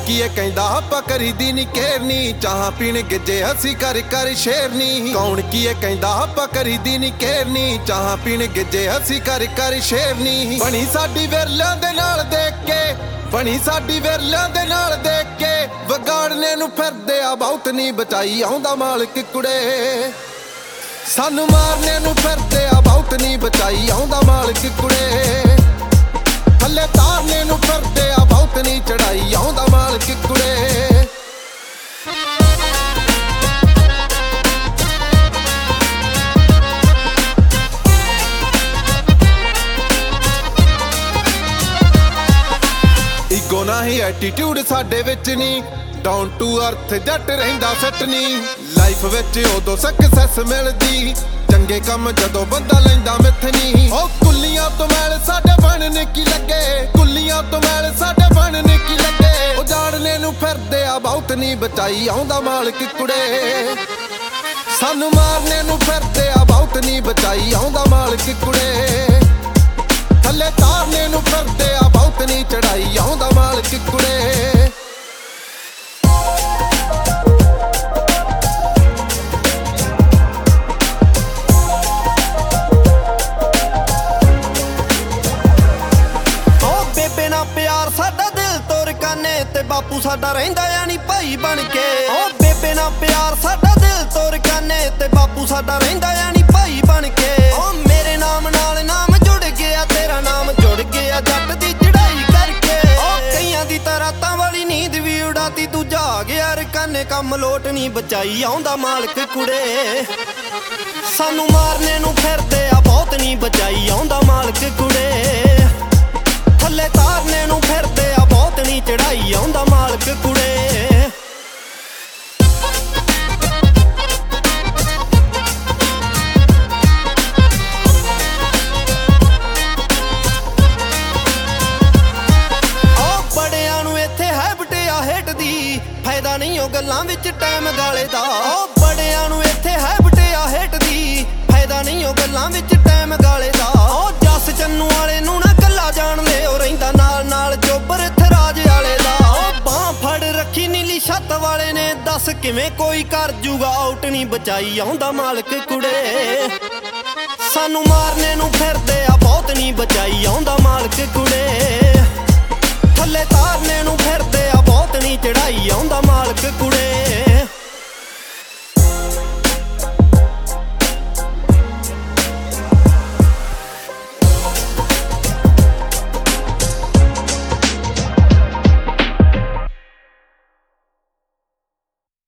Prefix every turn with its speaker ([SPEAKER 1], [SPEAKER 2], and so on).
[SPEAKER 1] ਕੀਏ ਕਹਿੰਦਾ ਆਪਾਂ ਕਰੀਦੀ ਨੀ ਕੇਰਨੀ, ਚਾਹਾਂ ਪੀਣ ਗਿੱਜੇ ਅਸੀਂ ਕਰ ਕਰ ਸ਼ੇਰਨੀ। ਕੌਣ ਕੀਏ ਕਹਿੰਦਾ ਆਪਾਂ ਕਰੀਦੀ ਨੀ ਕੇਰਨੀ, ਚਾਹਾਂ ਪੀਣ ਗਿੱਜੇ ਅਸੀਂ ਕਰ ਕਰ ਸ਼ੇਰਨੀ। ਬਣੀ ਸਾਡੀ ਵਿਰਲਿਆਂ ਦੇ ਨਾਲ ਦੇਖ ਕੇ, ਬਣੀ ਸਾਡੀ ਵਿਰਲਿਆਂ ਦੇ ਨਾਲ ਦੇਖ ਕੇ, ਵਿਗਾੜਨੇ ਨੂੰ ਫਿਰਦੇ ਆ ਬਹੁਤ ਨੀ ਬਚਾਈ ਆਉਂਦਾ ਮਾਲਕ ਕੁੜੇ। ਸਾਨੂੰ ਮਾਰਨੇ ਨੂੰ ਫਿਰਦੇ ਆ ਬਹੁਤ ਨੀ ਬਚਾਈ ਆਉਂਦਾ ਮਾਲਕ ਕੁੜੇ। ਥੱਲੇ ਤਾਰਨੇ ਨੂੰ ਫਿਰਦੇ ਆ ਬਹੁਤ ਨੀ ਚੜਾਈ ਆਉਂਦਾ ਮਾਲਕ ਕੁੜੇ। ਈਗੋ ਨਹੀਂ ਐਟੀਟਿਊਡ ਸਾਡੇ ਵਿੱਚ ਨੀ, ਡਾਊਨ ਟੂ ਅਰਥ ਜੱਟ ਰਹਿੰਦਾ ਸੱਟ ਨੀ। ਲਾਈਫ ਵਿੱਚ ਉਦੋਂ ਸਕਸੈਸ ਮਿਲਦੀ, ਚੰਗੇ ਕੰਮ ਜਦੋਂ ਬੰਦਾ ਲੈਂਦਾ ਮਿੱਥਨੀ। ਉਹ ਕੁੱਲੀਆਂ ਤੋਂ ਮੈਲ ਸਾਡੇ ਬਣਨ ਕੀ ਲੱਗੇ, ਕੁੱਲੀਆਂ ਤੋਂ ਮੈਲ ਸਾਡੇ ਬਣਨ ਕੀ ਲੱਗੇ। ਉਜਾੜਨੇ ਨੂੰ ਫਿਰਦੇ ਆ ਬਹੁਤ ਨੀ ਬਚਾਈ ਆਉਂਦਾ ਮਾਲਕ ਕੁੜੇ। ਸਾਨੂੰ ਮਾਰਨੇ ਨੂੰ ਫਿਰਦੇ ਆ ਬਹੁਤ ਨੀ ਬਚਾਈ ਆਉਂਦਾ ਮਾਲਕ ਕੁੜੇ। ਥੱਲੇ ਤਾਰਨੇ ਨੂੰ ਫਿਰਦੇ ਆ ਬਹੁਤ ਨੀ ਚੜਾਈ ਆਉਂਦਾ ਮਾਲਕ ਕੁੜੇ।
[SPEAKER 2] ਪਿਆਰ ਸਾਡਾ ਦਿਲ ਤੋਂ ਰਕਾਨੇ ਤੇ ਬਾਪੂ ਸਾਡਾ ਰਹਿੰਦਾ ਯਾਨੀ ਭਾਈ ਬਣ ਕੇ। ਓ ਬੇਬੇ ਨਾਲ ਪਿਆਰ ਸਾਡਾ ਦਿਲ ਤੋਂ ਰਕਾਨੇ ਤੇ ਬਾਪੂ ਸਾਡਾ ਰਹਿੰਦਾ ਯਾਨੀ ਭਾਈ ਬਣ ਕੇ। ਓ ਮੇਰੇ ਨਾਮ ਨਾਲ ਨਾਮ ਜੁੜ ਗਿਆ, ਤੇਰਾ ਨਾਮ ਜੁੜ ਗਿਆ ਜੱਟ ਦੀ ਚੜਾਈ ਕਰਕੇ। ਓ ਕਈਆਂ ਦੀ ਤਾਂ ਰਾਤਾਂ ਵਾਲੀ ਨੀਂਦ ਵੀ ਉਡਾਤੀ, ਤੂੰ ਜਾਗ ਯਾਰ ਰਕਾਨੇ ਕੰਮ ਲੋਟ ਨਹੀਂ ਬਚਾਈ ਆਉਂਦਾ ਮਾਲਕ ਕੁੜੇ। ਸਾਨੂੰ ਮਾਰਨੇ ਨੂੰ ਫਿਰਦੇ ਆ ਬਹੁਤ ਨਹੀਂ ਬਚਾਈ ਆਉਂਦਾ ਮਾਲਕ ਕੁੜੇ। ਥੱਲੇ ਤਾਰਨੇ ਨੂੰ ਫਿਰਦੇ ਆ ਬਹੁਤ ਨੀ ਚੜਾਈ ਆਉਂਦਾ ਮਾਲਕ ਕੁੜੇ। ਓ ਬੜਿਆਂ ਨੂੰ ਇੱਥੇ ਹੈਬਿਟ ਆ ਹੇਟ ਦੀ, ਫਾਇਦਾ ਨਹੀਂ ਉਹ ਗੱਲਾਂ ਵਿੱਚ ਟਾਈਮ ਗਾਲੇ ਦਾ। ਓ ਬੜਿਆਂ ਨੂੰ ਇੱਥੇ ਹੈਬਿਟ ਆ ਹੇਟ ਦੀ, ਫਾਇਦਾ ਨਹੀਂ ਉਹ ਗੱਲਾਂ ਵਿੱਚ ਟਾਈਮ ਗਾਲੇ ਦਾ। ਓ ਜੱਸ ਚੰਨੂ ਵਾਲੇ ਨੂੰ ਨਾ ਕੱਲਾ ਜਾਣ ਲੈ, ਉਹ ਰਹਿੰਦਾ ਨਾਲ ਨਾਲ ਚੋਬਰ ਇੱਥੇ ਰਾਜ ਵਾਲੇ ਦਾ। ਓ ਬਾਂਹ ਫੜ ਰੱਖੀ ਨੀਲੀ ਛੱਤ ਵਾਲੇ ਨੇ, ਦੱਸ ਕਿਵੇਂ ਕੋਈ ਕਰ ਜੂਗਾ ਆਊਟ ਨਹੀਂ ਬਚਾਈ ਆਉਂਦਾ ਮਾਲਕ ਕੁੜੇ। ਸਾਨੂੰ ਮਾਰਨੇ ਨੂੰ ਫਿਰਦੇ ਆ ਬਹੁਤ ਨਹੀਂ ਬਚਾਈ ਆਉਂਦਾ ਮਾਲਕ ਕੁੜੇ। ਥੱਲੇ ਤਾਰਨੇ ਨੂੰ ਫਿਰਦੇ ਆ ਬਹੁਤ ਨਹੀਂ ਚੜਾਈ ਆਉਂਦਾ ਮਾਲਕ ਕੁੜੇ।